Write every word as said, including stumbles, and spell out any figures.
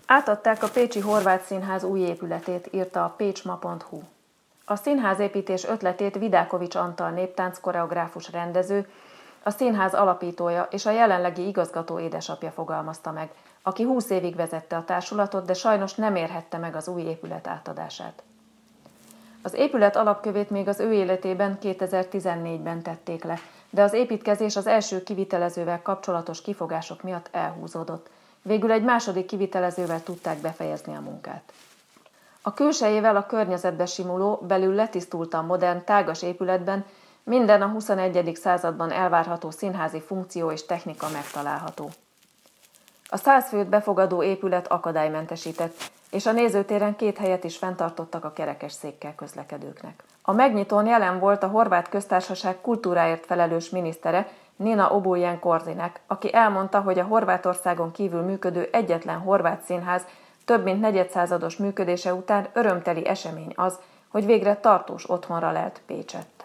Átadták a Pécsi Horváth Színház új épületét, írta a pécsma pont hu. A színházépítés ötletét Vidákovics Antal néptánc koreográfus rendező, a színház alapítója és a jelenlegi igazgató édesapja fogalmazta meg, aki húsz évig vezette a társulatot, de sajnos nem érhette meg az új épület átadását. Az épület alapkövét még az ő életében kétezer-tizennégyben tették le, de az építkezés az első kivitelezővel kapcsolatos kifogások miatt elhúzódott. Végül egy második kivitelezővel tudták befejezni a munkát. A külsejével a környezetbe simuló, belül letisztultan modern, tágas épületben minden a huszonegyedik században elvárható színházi funkció és technika megtalálható. A száz főt befogadó épület akadálymentesített, és a nézőtéren két helyet is fenntartottak a kerekesszékkel közlekedőknek. A megnyitón jelen volt a Horvát Köztársaság kultúráért felelős minisztere, Nina Obuljen Korzinek, aki elmondta, hogy a Horvátországon kívül működő egyetlen horvát színház több mint negyedszázados működése után örömteli esemény az, hogy végre tartós otthonra lelt Pécset.